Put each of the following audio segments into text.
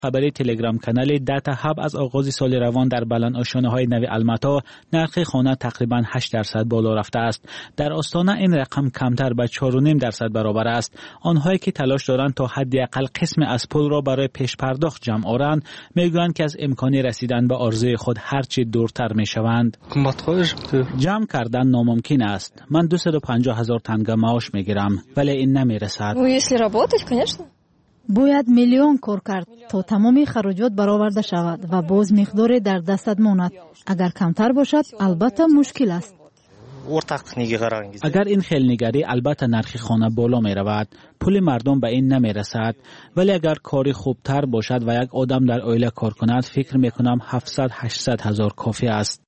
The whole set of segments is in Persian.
خبری تلگرام کانال داتا هاب از آغاز سال روان در بلند آشیانه‌های نوی الماتا نرخ خانه تقریباً 8% بالا رفته است. در آستانه این رقم کمتر به 4.5% برابر است. آنهایی که تلاش دارند تا حداقل قسم از پول را برای پیش پرداخت جمع آورند میگویند که از امکان رسیدن به آرزوی خود هرچی دورتر میشوند. جمع کردن ناممکن است. من 250,000 تنگه معاش میگیرم ولی این نمیرسد. باید میلیون کار کرد تا تمام خراجات برآورده شود و باز مقداری در دستت ماند. اگر کمتر باشد البته مشکل است. اگر این خیلنگری البته نرخ خانه بالا می رود، پول مردم به این نمی رسد، ولی اگر کاری خوبتر باشد و یک آدم در عائله کار کند فکر می کنم 700-800 هزار کافی است.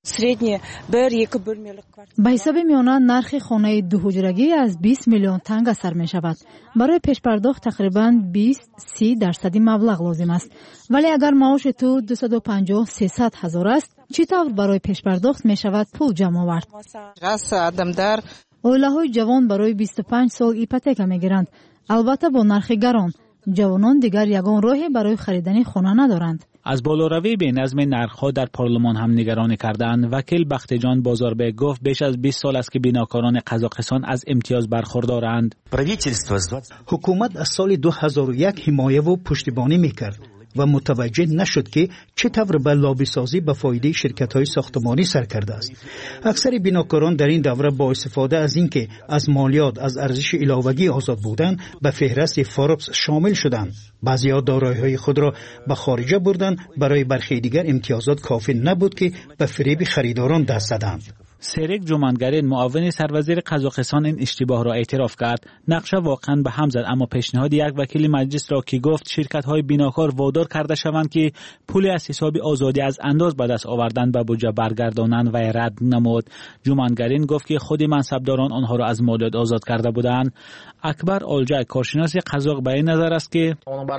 به حساب میانه نرخ خانه دو حجرگی از 20 میلیون تنگ سر می شود. برای پیش پرداخت تقریباً 20-30% مبلغ لازم است. ولی اگر معاش تو 250-300 هزار است، چطور برای پیش پرداخت می شود پول جمع آورد؟ عائله‌های جوان برای 25 سال ایپوتека میگیرند. البته با نرخ گران، جوانان دیگر یگان راهی برای خریدن خانه ندارند. از بالاروی بی‌نظم نرخ‌ها در پارلمان هم نگرانی کردند. وکیل بختیجان بازاربek گفت بیش از 20 سال است که بیناکاران قزاقستان از امتیاز برخوردارند. حکومت از سال 2001 حمایه و پشتیبانی میکرد و متوجه نشد که چطور به لابی سازی به فایده شرکت‌های ساختمانی سر کرده است. اکثر بیناکاران در این دوره با استفاده از اینکه از مالیات از ارزش علاوگی آزاد بودند به فهرست فوربس شامل شدند. بعضی‌ها دارایی‌های خود را به خارج بردند. برای برخی دیگر امتیازات کافی نبود که به فریب خریداران دست زدند. سریک جومانگارین معاون سروزیر قزاقستان این اشتباه را اعتراف کرد. نقشه واقعا به هم زد، اما پیشنهاد یک وکیل مجلس را که گفت شرکت‌های بیناکار وادار کرده شوند که پول از حساب آزادی از انداز به دست آوردن به بودجه برگردانند و رد نمود. جومانگارین گفت که خود منصبداران آنها را از مالیات آزاد کرده بودند. اکبر آلجای کارشناس قزاق به این نظر است که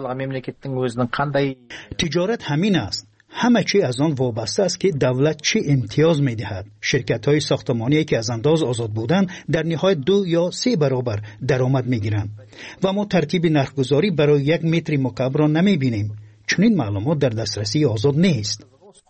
تجارت همین است. همه چی از آن وابسته است که دولت چه امتیاز می دهد. شرکت‌های ساختمانی که از انداز آزاد بودند در نهایت 2 یا 3 برابر درآمد می گیرند و ما ترتیب نرخگذاری برای 1 متر مکعب را نمی بینیم. چون این معلومات در دسترسی آزاد نیست.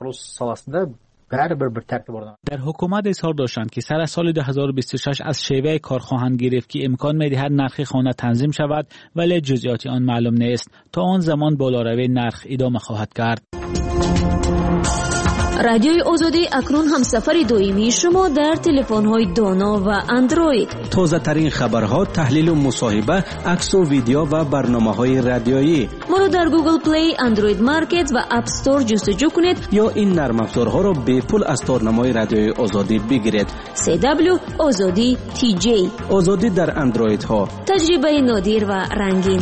در حکومت اظهار داشتند که سر سال 2026 از شیوه کار خواهند گرفت که امکان می‌دهد نرخ خانه تنظیم شود، ولی جزئیات آن معلوم نیست. تا آن زمان بالاروی نرخ ادامه خواهد کرد. رادیوی آزادی اکنون هم سفر دائمی شما در تلفن‌های دانا و اندروید. تازه ترین خبرها، تحلیل و مصاحبه، عکس و ویدیو و برنامه‌های رادیویی. ما رو در گوگل پلی، اندروید مارکت و اپ استور جستجو کنید یا این نرم افزارها را به پول از تارنمای رادیوی آزادی بگیرید. CW آزادی TJ. آزادی در اندروید ها. تجربه نادر و رنگین.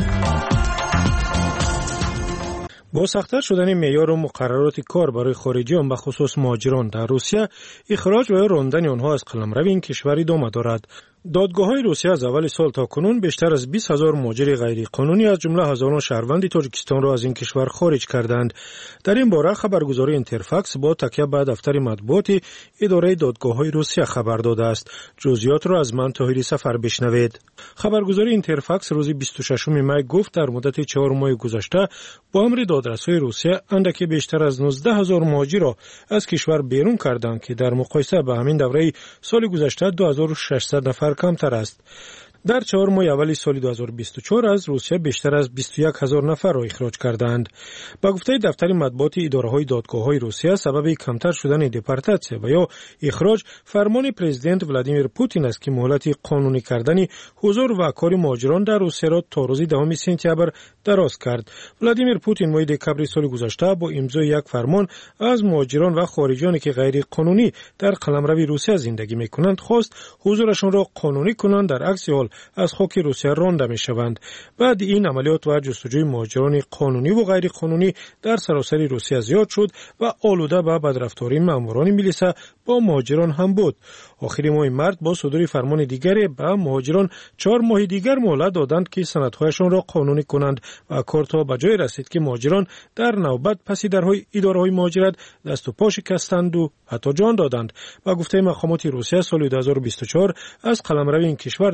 با سخت‌تر شدن معیار و مقررات کار برای خارجیان به خصوص مهاجران در روسیه، اخراج و راندن آنها از قلمرو این کشور ادامه دارد. دادگاه‌های روسیه از اول سال تا کنون بیشتر از 20,000 مهاجر غیرقانونی از جمله هزاران شهروند تاجیکستان را از این کشور خارج کردند. در این باره خبرگزاری اینترفاکس با تکیه به دفتر مطبوعاتی اداره دادگاه‌های روسیه خبر داده است. جزئیات را از من طاهری سفر بشنوید. خبرگزاری اینترفاکس روز 26 می گفت در مدت 4 ماه گذشته با امر دادرس‌های روسیه اندکی بیشتر از 19,000 مهاجر را از کشور بیرون کردند که در مقایسه با همین دوره سال گذشته 2600 نفر کمتر است. در 4 ماه اول سال 2024 از روسیه بیشتر از 21,000 نفر را اخراج کردند. با گفته دفتر مطبوعات اداره‌های دادگاه‌های روسیه، سبب کمتر شدن دپورتاسیون و یا اخراج فرمان پرزیدنت ولادیمیر پوتین است که مهلت قانونی کردن حضور و کار مهاجران در روسیه را تا روز 10 سپتامبر دراز کرد. ولادیمیر پوتین ماه دکامبر سال گذشته با امضای یک فرمان از مهاجران و خارجیانی که غیر قانونی در قلمرو روسیه زندگی می‌کنند خواست حضورشان را قانونی کنند، در عکس حال از خاک روسیه رانده می‌شوند. بعد این عملیات و جستجوی مهاجران قانونی و غیر قانونی در سراسر روسیه زیاد شد و آلوده به بدرفتاری ماموران میلیسا با مهاجران هم بود. آخر ماه مارس با صدور فرمان دیگری به مهاجران 4 ماه دیگر مهلت دادند که سندهایشان را قانونی کنند و کار تا به جای رسید که مهاجران در نوبت پس درهای اداره‌های مهاجرت دست و پا شکستند و حتی جان دادند. و گفته مقامات روسیه سال 2024 از قلمرو این کشور در عموم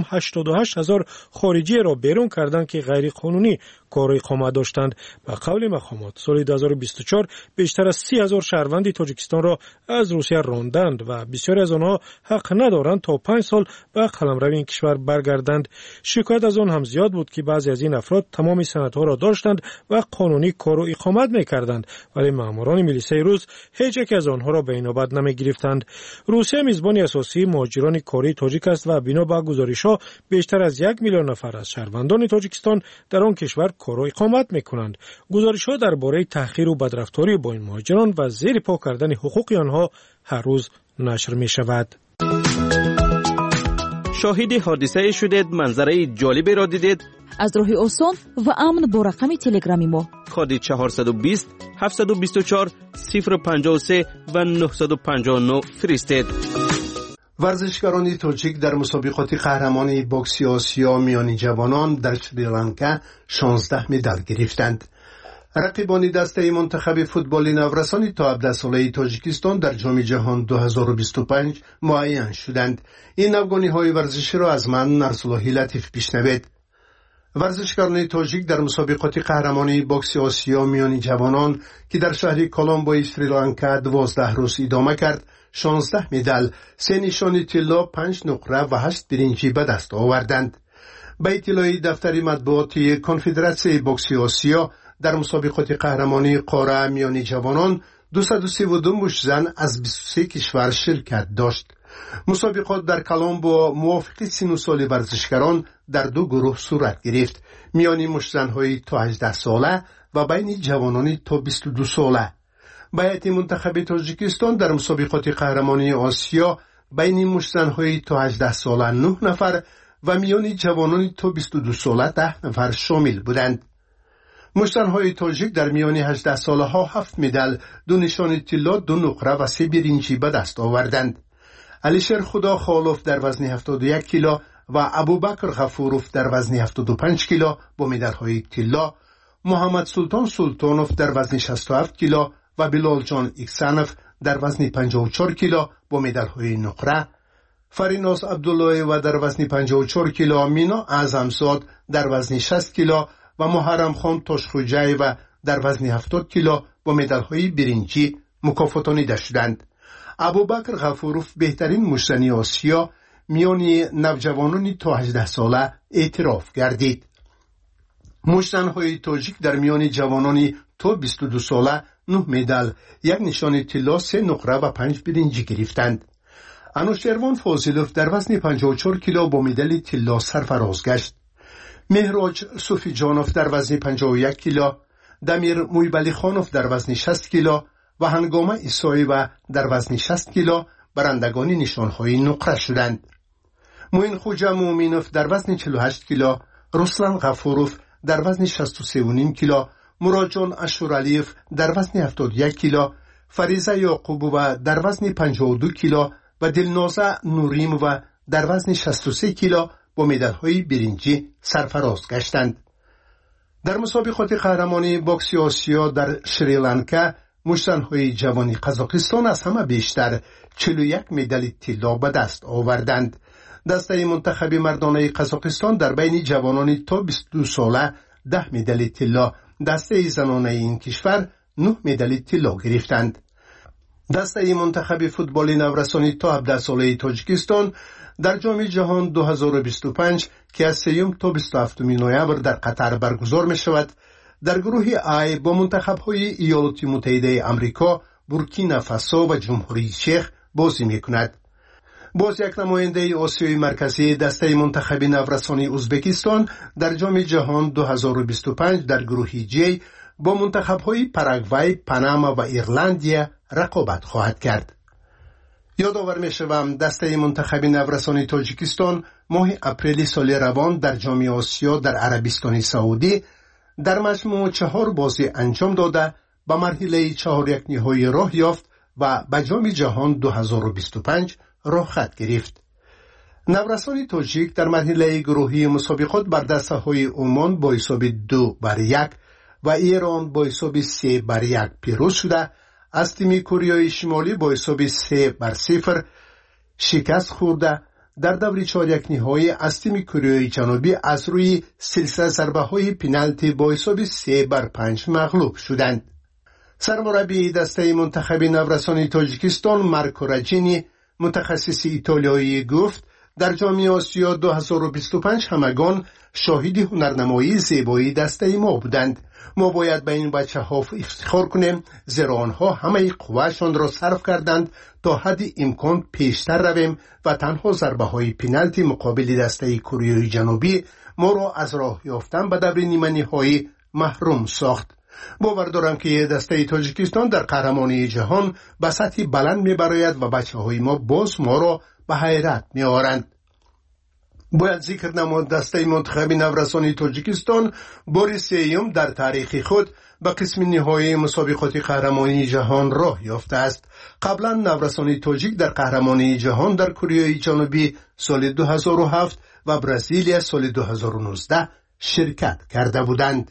تمام 88,000 خارجی را بیرون کردند که غیر قانونی کار و اقامت داشتند. به قول مقامات سال 2024 بیشتر از 30,000 شهروند تاجیکستان را از روسیه راندند و بسیاری از آنها حق ندارند تا 5 سال به قلمرو این کشور برگردند. شکایت از آن هم زیاد بود که بعضی از این افراد تمام سندها را داشتند و قانونی کار و اقامت می‌کردند، ولی ماموران میلیسای روس هیچ یک از آنها را به اینابت نمی‌گرفتند. روسیه میزبان اساسی مهاجران کاری تاجیک است و بنا به گزارش‌ها بیشتر از 1 میلیون نفر از شهروندان تاجیکستان در آن کشور کار و اقامت می‌کنند. گزارش‌ها درباره تحقیر و بدرفتاری با این مهاجران و زیر پا کردن حقوق آنها هر روز نشر می‌شود. شاهد حادثه شدید، منظره جالبی را دیدید؟ از راه آسان و امن با رقم تلگرامی ما کد 420 724 053 و 959 فرستید. ورزشکاران تاجیک در مسابقات قهرمانی بوکس آسیا میان جوانان در سریلانکا 16 مدال گرفتند. رقیبان دسته منتخب فوتبال نورسان تا 17 ساله تاجیکستان در جام جهان 2025 معین شدند. این افغانی‌های ورزشی را از من نرسالله لطیف بشنوید. ورزشکاران تاجیک در مسابقات قهرمانی بوکس آسیا میان جوانان که در شهر کولومبو سریلانکا 12 روز ادامه کرد 16 مدال، 3 نشان طلا، 5 نقره و 8 برنجی به دست آوردند. به اطلاع دفتر مطبوعاتی کنفدراسیون بوکس آسیا در مسابقات قهرمانی قاره میان جوانان 232 مشتزن از 23 کشور شرکت داشت. مسابقات در کولومبو موافق سن و سال ورزشکاران در 2 گروه صورت گرفت، میان مشتزن‌های تا 18 ساله و بین جوانان تا 22 ساله. بیعت منتخب تاجیکستان در مسابقات قهرمانی آسیا بین مشتزن‌های تا 18 ساله 9 نفر و میان جوانان تا 22 ساله 10 نفر شامل بودند. مشتزن‌های تاجیک در میان 18 ساله ها 7 مدال، 2 نشان طلا، 2 نقره و 3 برنجی به دست آوردند. علیشر خدا خالوف در وزن 71 کیلو و ابوبکر غفوروف در وزن 75 کیلو با مدال‌های طلا، محمد سلطان سلطانوف در وزن 67 کیلو و بلال جان اکسانوف در وزن 54 کیلو با مدال‌های نقره، فریناز عبدالله و در وزن 54 کیلو، مینا اعظمزاد در وزن 60 کیلو و محرم خان تاشخوجای و در وزن 70 کیلو با مدال‌های برنجی مکافاتانیده شدند. ابوبکر غفوروف بهترین مشتزن آسیا میان نوجوانان تا 18 ساله اعتراف گردید. مشتزن‌های تاجیک در میان جوانان تا 22 ساله 9 مدال، 1 نشان طلا، 3 نقره و 5 برنجی گرفتند. انوشیروان فاضلوف در وزن 54 کیلو با مدال طلا سرفراز گشت. مهراج صوفی جانوف در وزن 51 کیلو، دمیر مویبلی خانوف در وزن 60 کیلو و هنگامه ایسایی و در وزن 60 کیلو برندگان نشانهای نقره شدند. موین خوجا مومینوف در وزن 48 کیلو، رسلان غفوروف در وزن 63.5 کیلو، مراجان اشورالیف در وزن 71 کیلو، فریزه یعقوبووا در وزن 52 کیلو و دلنازه نوریم و در وزن 63 کیلو با مدال‌های برنجی سرفراز گشتند. در مسابقات قهرمانی بوکس آسیا در سریلانکا مشتزن‌های جوانی قزاقستان از همه بیشتر 41 مدال طلا به دست آوردند. دسته منتخب مردانه قزاقستان در بین جوانان تا 22 ساله 10 مدال طلا، دسته زنانه این کشور 9 مدال طلا گرفتند. دسته منتخب فوتبال نورسانی تا 17 ساله تاجیکستان در جام جهان 2025 که از 3 تا 27 نوامبر در قطر برگزار می شود، در گروه آی با منتخب‌های ایالات متحده آمریکا، بورکینافاسو و جمهوری چک بازی می‌کند. باز یک نماینده آسیای مرکزی دسته منتخب نورسانی ازبکستان در جام جهان 2025 در گروه جی با منتخب‌های پاراگوئه، پاناما و ایرلندیا رقابت خواهد کرد. یادآور می‌شوم دسته منتخب نورسانی تاجیکستان ماه اپریل سال روان در جام آسیا در عربستان سعودی در مجموع 4 بازی انجام داده به مرحله 4/1 راه یافت و به جام جهان 2025 راه خط گرفت. نورسان تاجیک در مرحله گروهی مسابقات بر دسته‌های عمان با حساب 2-1 و ایران با حساب 3-1 پیروز شده، از تیم کره شمالی با حساب 3-0 شکست خورده در دور چهارک نهایی از تیم کره جنوبی از روی سلسله ضربه‌های پنالتی با حساب 3-5 مغلوب شدند. سرمربی دسته منتخب نورسان تاجیکستان مارکو راجینی متخصص ایتالیایی گفت در جام آسیا 2025 همگان شاهد هنرنمایی زیبایی دسته ما بودند. ما باید به این بچه‌ها افتخار کنیم زیرا آنها همه قوتشان را صرف کردند تا حد امکان پیشتر رویم و تنها ضربه‌های پنالتی مقابل دسته کره جنوبی ما را از راه یافتن به دور نیمه نهایی محروم ساخت. باور دارم که دسته تاجیکستان در قهرمانی جهان به سطح بلند می‌براید و بچه‌های ما باز ما را به حیرت می‌آورند. باید ذکر نمود دسته منتخب نورسان تاجیکستان بار سوم در تاریخ خود به قسم نهایی مسابقات قهرمانی جهان راه یافته است. قبلا نورسان تاجیک در قهرمانی جهان در کره جنوبی سال 2007 و برزیلیا سال 2019 شرکت کرده بودند.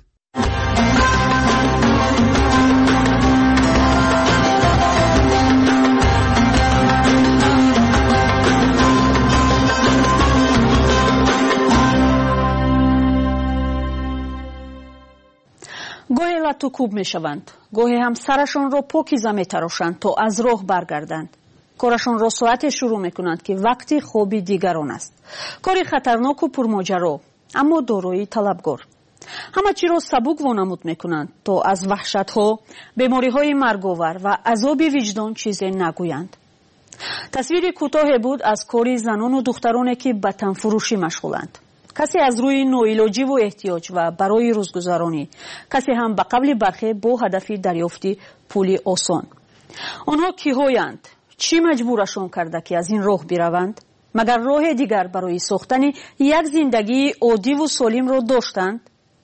گاهی لطوکوب می شوند، گاهی هم سرشان را پاکیزه می تراشند تا از راه برگردند. کارشان را ساعت شروع می کنند که وقتی خوابی دیگران است. کاری خطرناک و پرماجرا، اما دارایی طلبگار. همه چی را سبک وانمود می کنند تا از وحشت ها، بیماری های مرگاور و عذاب وجدان چیزی نگویند. تصویر کوتاه بود از کاری زنان و دخترانی که به تن فروشی مشغولند. کسی از روی نوعلاجی و احتیاج و برای روزگذرانی، کسی هم به قبل برخی با هدف دریافتی پولی آسان. آنها کی‌هایند؟ چی مجبورشان کرده که از این راه بروند؟ مگر راه دیگر برای ساختن یک زندگی عادی و سالم را داشتند؟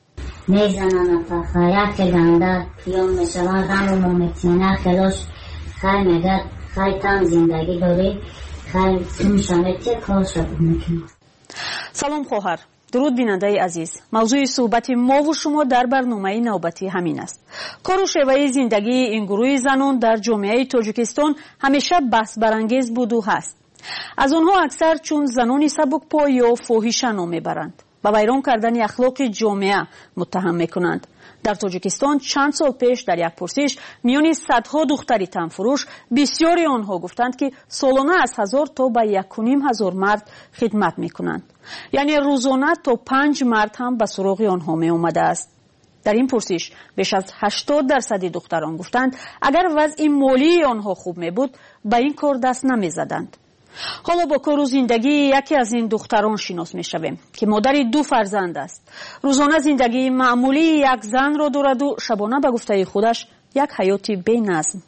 میزنن تا خیلی گنده پیام میشوند همون ممتینه خیلاش خیلی میگد خیلی تم زندگی داری خیلی سمشانه چه کار شد میکنه. سلام خواهر، درود بیننده عزیز. موضوع صحبت ما و شما در برنامه نوبتی همین است. کار و شیوه زندگی این گروه زنان در جامعه تاجیکستان همیشه بحث برانگیز بود و هست. از آنها اکثر چون زنانی سبکپا یا فاحشه نام میبرند، با ویران کردن اخلاق جامعه متهم میکنند. در تاجیکستان چند سال پیش در یک پرسش میان صدها دختری تنفروش بسیاری آنها گفتند که سالانه از 1000 تا به 1500 مرد خدمت میکنند. یعنی روزانه تا 5 مرد هم به سراغ آنها می آمده است. در این پرسش بیش از 80% دختران گفتند اگر وضع مالی آنها خوب می بود به این کار دست نمی زدند. حالا با کار و زندگی یکی از این دختران شناس می شویم که مادر 2 فرزند است. روزانه زندگی معمولی یک زن را دارد و شبانه به گفته خودش یک حیاتی بی نظم.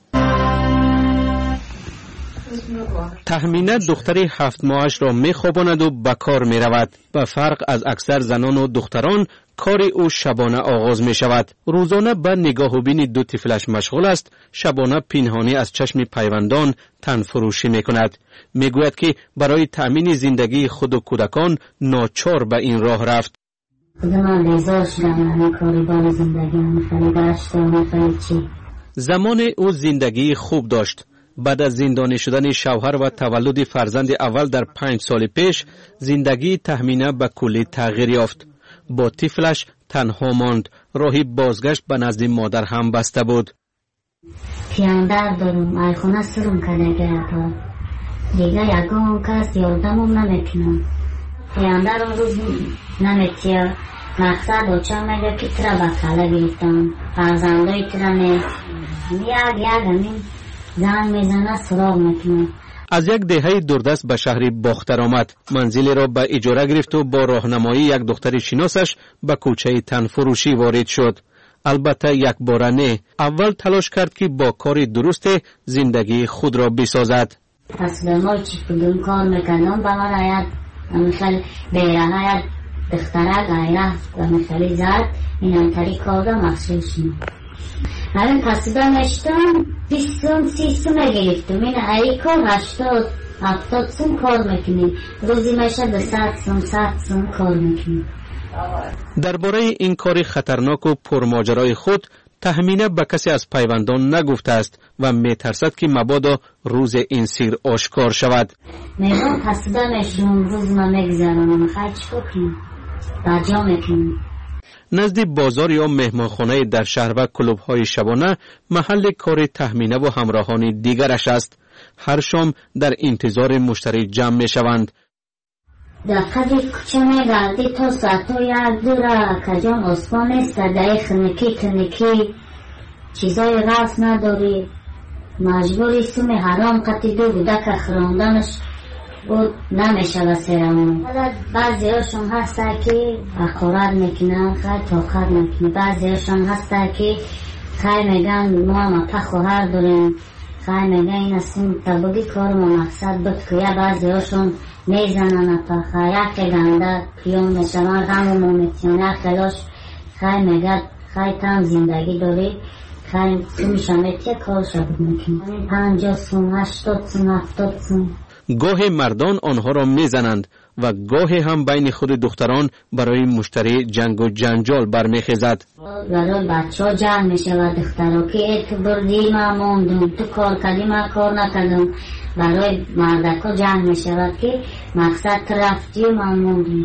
تخمیناً دختری 7 ماهش را می خواباند و به کار می رود. به فرق از اکثر زنان و دختران کار او شبانه آغاز می شود. روزانه به نگاه و بین 2 طفلش مشغول است. شبانه پنهانی از چشم پیوندان تن فروشی می کند. می گوید که برای تأمین زندگی خود و کودکان ناچار به این راه رفت. زمان او زندگی خوب داشت. بعد از زندانی شدن شوهر و تولد فرزند اول در 5 سال پیش زندگی تخمینه به کلی تغییر یافت. با طفلش تنها ماند. راهی بازگشت به نزد مادر هم بسته بود. پیاندر دارم ایخونه سرم کده تا دیگه یکم کس یاردمم نمیکنم. پیاندر اون روز نمیتیا مقصد اوچه میگه که ترا بکاله بیفتم فرزندای ترا نیست یک همین زن میزنه سراغ میکنه. از یک دهه دوردست به شهر باختر آمد. منزلی را به اجاره گرفت و با راهنمایی یک دختر شناسش به کوچه تنفروشی وارد شد. البته یک بار نه. اول تلاش کرد که با کار درست زندگی خود را بسازد. پس به ما چی کدوم کار میکنم به من آید میخوال بیره آید دختره غیره و میخوالی زد این انتری کار را مخصوص شد. همین قصیده نشتم 20 30 گرفتم. این ای کار 80-70 سوم کار میکنیم. روزی میشه 200 سوم کار میکنیم. درباره این کار خطرناک و پرماجرای خود تهمینه به کسی از پیوندان نگفته است و میترسد که مبادا روز این سیر آشکار شود. میگم تصدیمشون روز ما میگذارم خواهد چکو کنیم بجا میکنیم. نزد بازار یا مهمانخانه در شهر و کلوب‌های شبانه محل کار تهمینه و همراهان دیگرش است. هر شام در انتظار مشتری جمع میشوند. در قدی کچه میگردی تا ساعتو یک دوره کجان اسمان است در خنکی چیزای راست نداری مجبوری سوم حرام قطیدو بوده که خراندنش بود نمیشه و سرمون. بعضی هاشون هسته که اقارت میکنن خیلی طاقت میکنه. بعضی هاشون هسته که خیلی میگن ما هم خواهر داریم خیلی میگن این اصلا تباگی کار ما مقصد بود که یا بعضی هاشون میزنن پخه یک گنده پیون میشون غم و میتیون خلاش خیلی میگن خیلی تم زندگی داری خیلی سومیش همیتی کار شد میکنه 50 سون 80 سون 70 سون. گاه مردان آنها را میزنند و گاه هم بین خود دختران برای مشتری جنگ و جنجال برمیخیزد. برای بچه ها جنگ میشه و دخترها که تو بردی ما موندم تو کار کردی ما کار نکردم. برای مردک ها جنگ میشه که مقصد رفتی و ما موندم.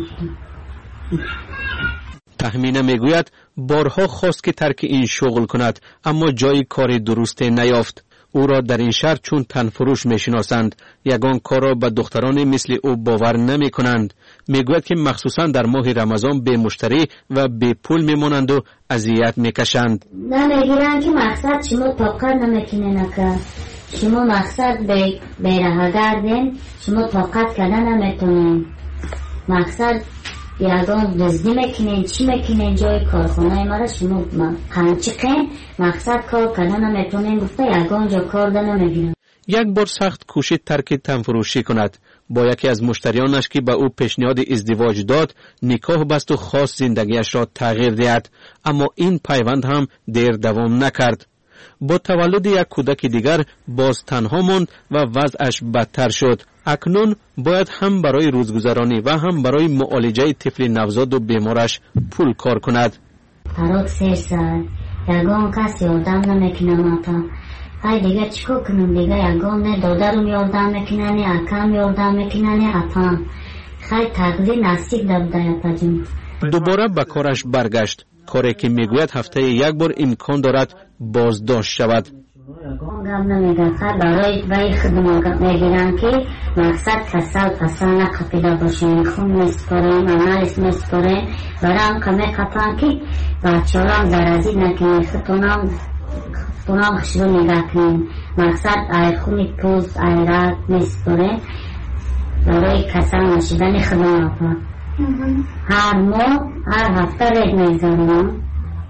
تهمینه میگوید بارها خواست که ترک این شغل کند اما جای کار درست نیافت. او را در این شهر چون تنفروش میشناسند. یگان کار را به دخترانی مثل او باور نمی کنند. میگوید که مخصوصا در ماه رمضان به مشتری و به پول میمانند و اذیت میکشند. نمیگیرن که مقصد شما طاقت نمیکنه نکرد. شما مقصد به راه گردین شما طاقت کردن نمیتونین. مقصد یگان دزدی میکنین چی میکنین جای کارخانه ما را شما قنچقین مقصد کار کردن نمیتونین گفته یگان جا کار ده نمیگیرن. یک بار سخت کوشید ترک تنفروشی کند. با یکی از مشتریانش که به او پیشنهاد ازدواج داد نکاح بست و خواست زندگیش را تغییر دهد اما این پیوند هم دیر دوام نکرد. با تولد یک کودک دیگر باز تنها ماند و وضعش بدتر شد. اکنون باید هم برای روزگذرانی و هم برای معالجه طفل نوزاد و بیمارش پول کار کند. هر 3 سال یگان کسی یاردم نمیکنه ماتا. های دیگه چیکار کنم دیگه یگان نه دادرم یاردم میکنه نه اکم یاردم میکنه نه اپام. خیلی تقدیر نصیب دبده پجم. دوباره به کارش برگشت. کاری که میگوید هفته یک بار امکان دارد بازداشت شود. گم نمیگه برای خدمات میگیرن که مقصد کسل نقفیده باشه خون میسپاریم عملش میسپاریم برام کمی کپان که بچه هم درازی نکنیم خونام خشرو نگه کنیم مقصد ای خونی پوز ای رد میسپاریم برای کسل نشیدن خدمات هر ماه هر هفته رید میگذاریم.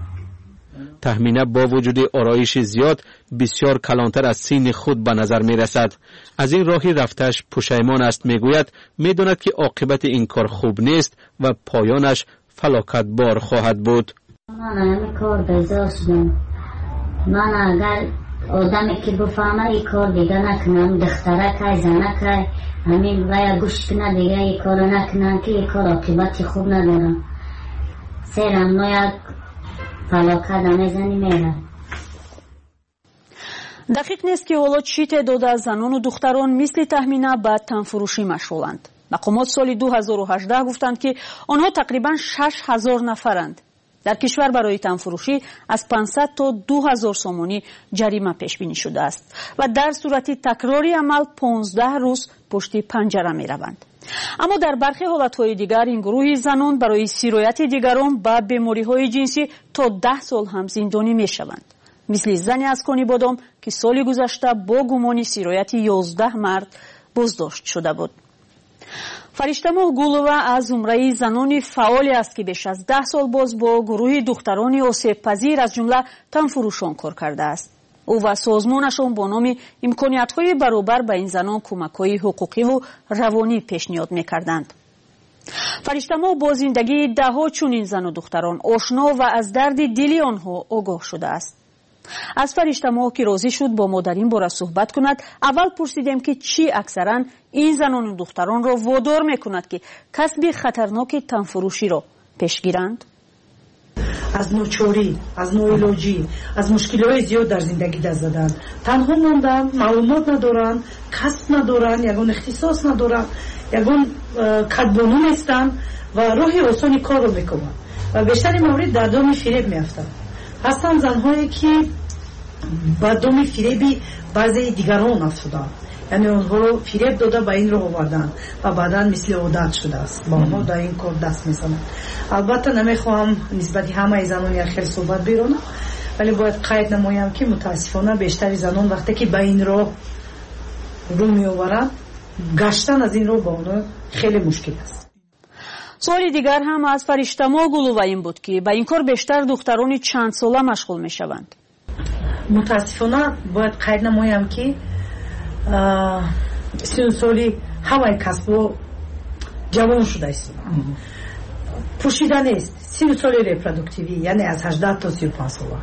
تهمینه با وجود آرایش زیاد بسیار کلانتر از سین خود به نظر می رسد. از این راهی رفتش پشیمان است. میگوید میداند که عاقبت این کار خوب نیست و پایانش فلاکت بار خواهد بود. من همین کار بیزار شدم. من اگر آدمی که بفهمه این کار دیگه نکنم دختره که زنه که همین باید گوش کنه دیگه این کار نکنم که این کار عاقبت خوب ندارم. سیرم ناید فلاکت نمیزنی میره. دقیق نیست که حالا چی تعداد از زنان و دختران مثل تهمینه به تنفروشی مشغولند. مقامات سال 2018 گفتند که آنها تقریبا 6000 نفرند. در کشور برای تنفروشی از 500 تا 2000 سومانی جریمه پیش بینی شده است و در صورت تکراری عمل 15 روز پشت پنجره می روند. اما در برخی حالتهای دیگر این گروه زنان برای سیرایت دیگران به بیماری‌های جنسی تا 10 سال هم زندانی می شوند. مثل زنی از کنی بادام که سال گذشته با گمان سیرایت 11 مرد بازداشت شده بود. فرشته‌ماه گولووا از زمره زنان فعالی است که بیش از 10 سال باز با گروه دختران آسیب پذیر از جمله تنفروشان کار کرده است. او و سازمانشان با نام امکانیت‌های برابر به این زنان کمک‌های حقوقی و روانی پیشنهاد می‌کردند. فرشته‌ماه با زندگی ده‌ها چنین زن و دختران آشنا و از درد دلی آنها آگاه شده است. از فرشته‌ماه که راضی شد با ما در این باره صحبت کند، اول پرسیدیم که چی اکثرا این زنان و دختران را وادار می‌کند که کسب خطرناک تنفروشی را پیش گیرند. аз ночорӣ, аз ноилоҷӣ, аз мушкилиҳои зиёд дар зиндагӣ даст заданд. танҳо монданд, маълумот надоранд, касб надоранд, ягон ихтисос надоранд, ягон кадбону нестанд ва роҳи осони корро мекунанд ва бештари маврид дар доми фиреб меафтанд. ҳастанд занҳое ки ба доми фиреби баъзеи дигарон афтуданд, яъне онҳоро фиреб дода ба ин роҳ оварданд ва баъдан мисли одат шудааст ба онҳо дар ин кор даст мезананд. албатта намехоҳам нисбати ҳамаи занон як хел суҳбат биронам, вале бояд қайд намоям ки мутаассифона бештари занон вақте ки ба ин роҳ рӯ меоваранд, гаштан аз ин роҳ ба онҳо хеле мушкил аст. суоли дигар ҳам аз Фариштамо Гулова ин буд ки ба ин кор бештар духтарони чандсола машғул мешаванд. мутаассифона бояд қайд намоям ки сину соли ҳамаи касбҳо ҷавон шуда истоданд. пӯшида нест. сину соли репродуктивӣ яъне аз 18 то 35 сола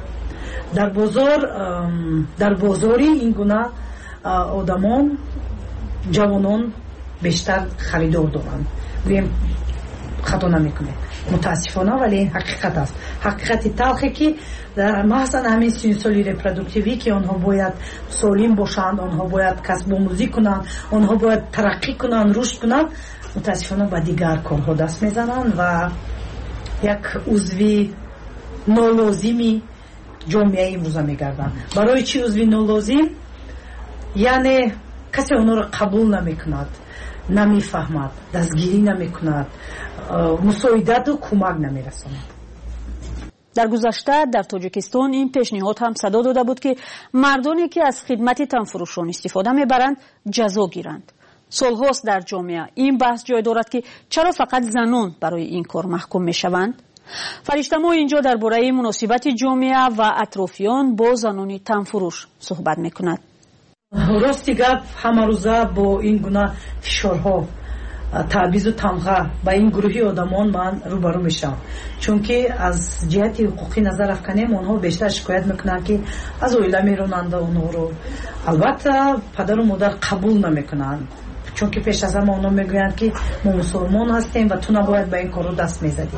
дар бозори ин гуна одамон ҷавонон бештар харидор доранд. гӯем хато намекунем мутаассифона, вале ин ҳақиқат аст. ҳақиқати талхе ки маҳзан ҳамин сину соли репродуктивӣ ки онҳо бояд солим бошанд, онҳо бояд касбомӯзӣ кунанд, онҳо бояд тараққӣ кунанд, рушд кунанд, мутаассифона ба дигар корҳо даст мезананд ва як узви нолозими ҷомеаи имрӯза мегарданд. барои чӣ узви нолозим? яъне касе онҳоро қабул намекунад, намефаҳмад, дастгирӣ намекунад, мусоидаду кӯмак намерасонад. дар гузашта дар тоҷикистон ин пешниҳод ҳам садо дода буд ки мардоне ки аз хидмати танфурӯшон истифода мебаранд ҷазо гиранд. солҳост дар ҷомеа ин баҳс ҷой дорад ки чаро фақат занон барои ин кор маҳкум мешаванд. фариштамо инҷо дар бораи муносибати ҷомеа ва атрофиён бо занони танфурӯш суҳбат мекунад. рости гап ҳамарӯза бо ин гуна фишорҳо, таъбизу тамға ба ин гурӯҳи одамон ман рӯбарӯ мешавам, чунки аз ҷиҳати ҳуқуқӣ назар афканем онҳо бештар шикоят мекунанд ки аз оила меронанд онҳоро. албатта падару модар қабул намекунанд, чунки пеш аз ҳама онҳо мегӯянд ки мо мусулмон ҳастем ва ту набояд ба ин корҳо даст мезадӣ.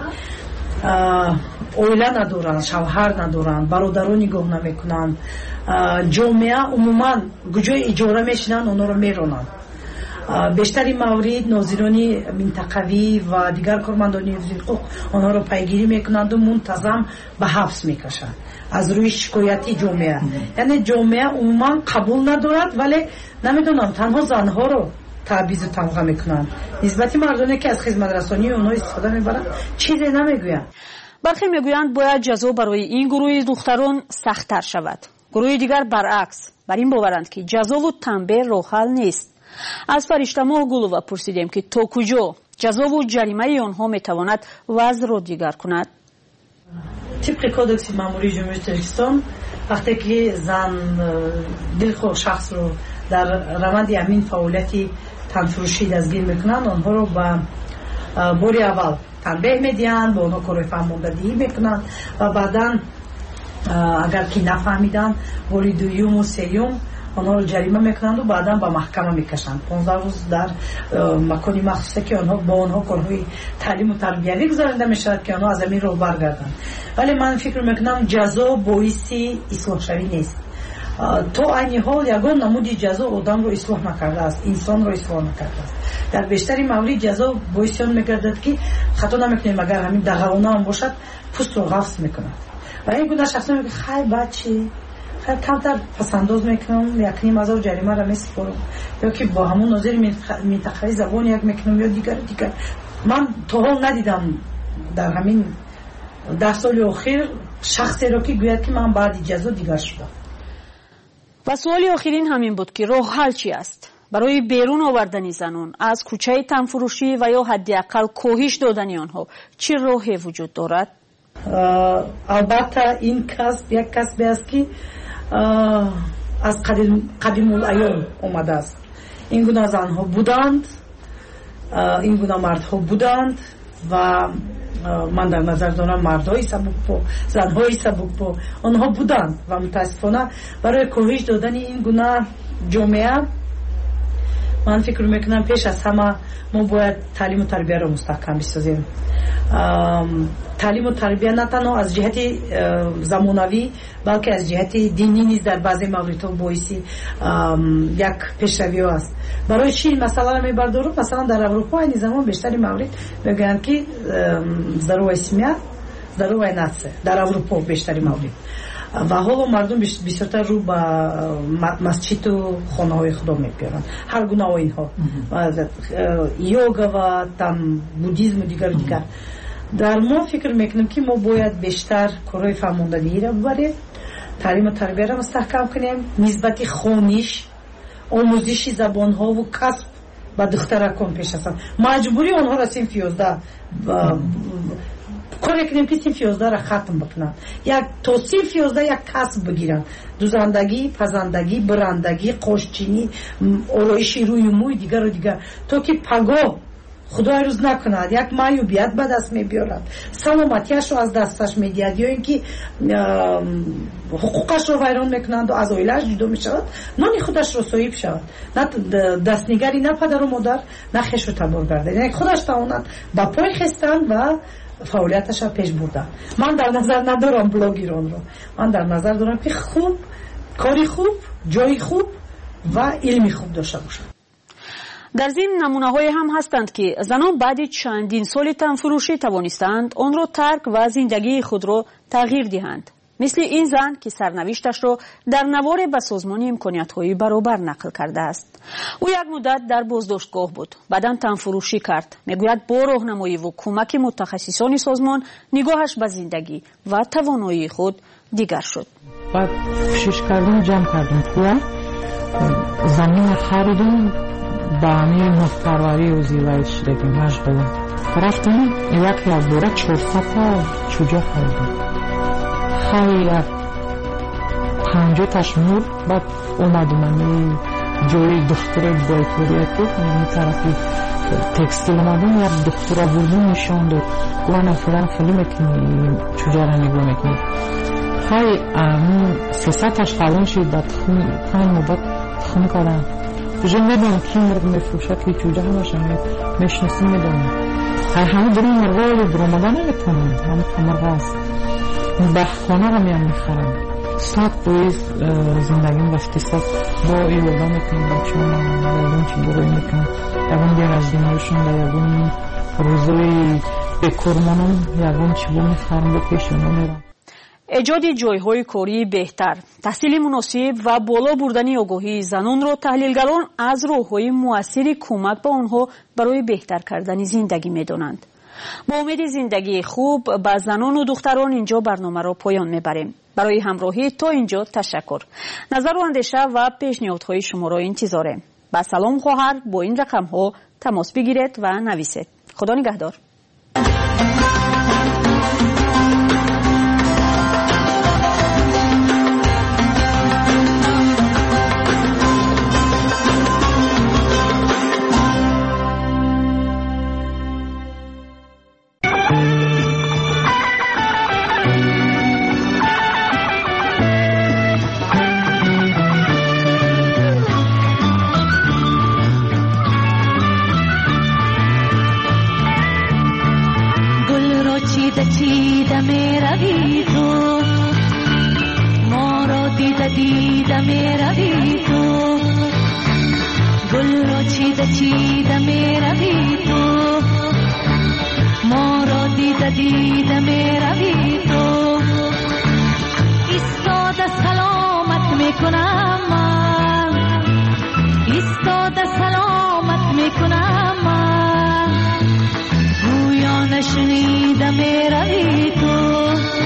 оила надоранд, шавҳар надоранд, бародарон нигоҳ намекунанд. ҷомеа умуман куҷои иҷора мешинанд онҳоро меронанд. бештари маврид нозирони минтақавӣ ва дигар кормандони ҳифзи ҳуқуқ онҳоро пайгирӣ мекунанду мунтазам ба ҳабс мекашанд аз рӯи шикояти ҷомеа. яъне ҷомеа умуман қабул надорад, вале намедонам танҳо занҳоро таъбизу тамға мекунанд. нисбати мардоне ки аз хизматрасонии онҳо истифода мебаранд чизе намегӯянд. бархе мегӯянд бояд ҷазо барои ин гурӯҳи духтарон сахттар шавад. гурӯҳи дигар баръакс бар ин боваранд ки ҷазову танбеҳ роҳҳал нест. аз Фариштамо Гулова пурсидем ки то куҷо ҷазову ҷаримаи онҳо метавонад вазъро дигар кунад. тибқи кодекси маъмурии ҷумҳурии Тоҷикистон вақте ки зан дилхоҳ шахсро дар раванди ҳамин фаъолияти танфурӯшӣ дастгир мекунанд, онҳоро ба бори аввал танбеҳ медиҳанд, ба онҳо корои фаҳмондадиҳӣ мекунанд ва баъдан агар ки нафаҳмиданд бори дуюму сеюм онҳоро ҷарима мекунанду баъдан ба маҳкама мекашанд. 15 рӯз дар макони махсусе ки бо онҳо корҳои таълиму тарбиявӣ гузаронида мешавад ки онҳо аз амин роҳ баргарданд. вале ман фикр мекунам ҷазо боиси ислоҳшавӣ нест. то айни ҳол ягон намуди ҷазо одамро ислоҳ накардааст, инсонро ислоҳ накардааст. дар бештари маврид ҷазо боиси он мегардад ки хато намекунем, агар ҳамин дағавона ҳам бошад пӯстро ғафс мекунад ва ин гуна шахсо мегӯяд хай бачи камтар пасандоз мекунам, 1,5,000 ҷаримаро месипорам, ё ки бо ҳамон нозири минтақаи забон як мекунам ё дигар. ман то ҳол надидам дар ҳамин 10 соли охир шахсеро ки гӯяд ки ман баъди ҷазо дигар шудам. ва суоли охирин ҳамин буд ки роҳҳал чӣ аст барои берун овардани занон аз кӯчаи танфурӯшӣ ва ё ҳадди аққал коҳиш додани онҳо чӣ роҳе вуҷуд дорад? албатта ин касб як касбе аст ки аз қадимулайём омадааст. ин гуна занҳо буданд, ин гуна мардҳо буданд ва ман дар назар дорам мардҳои сабукпо, занҳои сабукпо онҳо буданд ва мутаассифона барои коҳиш додани ин гуна ҷомеа من فکر میکنم پیش از همه ما باید تعلیم و تربیت رو مستحکم بسازیم. تعلیم و تربیت نه تنها از جهت زمانوی بلکه از جهت دینی نیز در بعضی موردها باعثی یک پیشروی است. برای چی مثلا میبردارم؟ مثلا در اروپا این زمان بیشتری مورد میگن که ضرورت اسمیت ضرورت نفس در اروپا بیشتری مورد و حالا مردم بیشتر رو به مسجد و خانه های خدا میپیرن هر گونه اینها یوگا و تم بودیزم و دیگر در ما فکر میکنم که ما باید بیشتر کارهای فرماندهی را ببریم، تعلیم و تربیت را مستحکم کنیم، نسبت خوانش آموزش زبان ها و کسب با دخترکان پیش است. مجبوری آنها را صنف 11 کاری کنیم که صنف 11 را ختم بکنن، یک تا صنف 11 یک کسب بگیرن، دوزندگی، پزندگی، برندگی، قاشچینی، آرایش روی موی دیگر و دیگر، تا که پگاه خدای روز نکند یک معیوبیت به دست میبیارد، سلامتیش رو از دستش میدهد یا اینکه حقوقش رو ویران میکنند و از عائله‌اش جدا میشود، نان خودش رو صاحب شود، نه دستنگری، نه پدر و مادر، نه خویش رو تبار گردد، یعنی خودش تواند با پای خستن و فعالیتش را پیش بردن. من در نظر ندارم بلاگیران رو، من در نظر دارم که خوب کاری خوب، جای خوب و علمی خوب داشته باشند. در ضمن نمونه‌هایی هم هستند که زنان بعد چندین سال تنفروشی توانستند آن را ترک و زندگی خود را تغییر دهند. مثل این زن که سرنوشتش را در نوار به سازمان امکانیت‌های برابر نقل کرده است. او یک مدت در بازداشتگاه بود، بعداً تنفروشی کرد. میگوید با راهنمایی و کمک متخصصان سازمان نگاهش به زندگی و توانایی خود دیگر شد. بعد کوشش کردیم، جمع کردیم پول، زمین خریدیم، با همین مفپروری و زیوایش دادیم، هش بدیم. رفتیم یک بوره 400 تا چوجه خریدیم. خیلی 50 تاش مور. بعد اومدیم همین جوی دختر بایکوریت بود، این طرفی تکستیل اومدیم، یک دختر بردیم نشان داد، گوانه فلان خیلی میکنی چوجه را نگاه میکنی. خیلی 300 تاش خلون شد، بعد 5 مدت تخم کردم. بجای ندارم کی مرد میفروشد که چوجه همشن میشناسیم میدونم. همه برای مرغای برامده نمیتونم، همه مرغ هست. بخانه رو میام میخرم. ساعت باید زندگیم داشتی، ساعت با ایوگا میکنم، با چون یادون چی بروی میکنم. یادون بیان از دینایشون و یادون روزوی بکرمانم یادون چی بو میخرم با پیشونو میرم. ایجاد جایهای کاری بهتر، تحصیل مناسب و بالا بردن آگاهی زنان را تحلیلگران از راه‌های مؤثر کمک به آنها برای بهتر کردن زندگی می‌دانند. با امید زندگی خوب به زنان و دختران اینجا برنامه را پایان می‌بریم. برای همراهی تا اینجا تشکر. نظر و اندیشه و پیشنهادهای شما را انتظاریم. با سلام خواهر با این رقم‌ها تماس بگیرید و نویسید. خدا نگهدار. چیده میروی تو، ما را دیده میروی تو، گل را چیده میروی تو، ما را دیده میروی تو. ایستاده سلامت میکنم من، ایستاده سلامت میکنم من، گویا نشنیده میروی تو،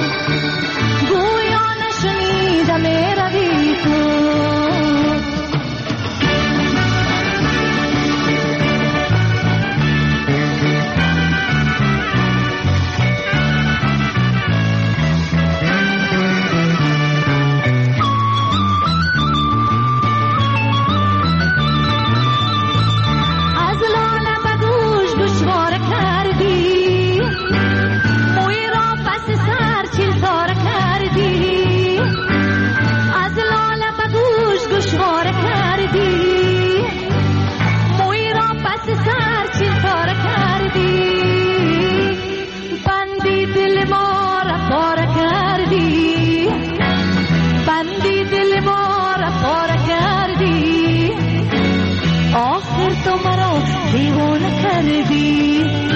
گویا نشنیده میروی تو. موی را پس سر چیل تار دیوانه کردی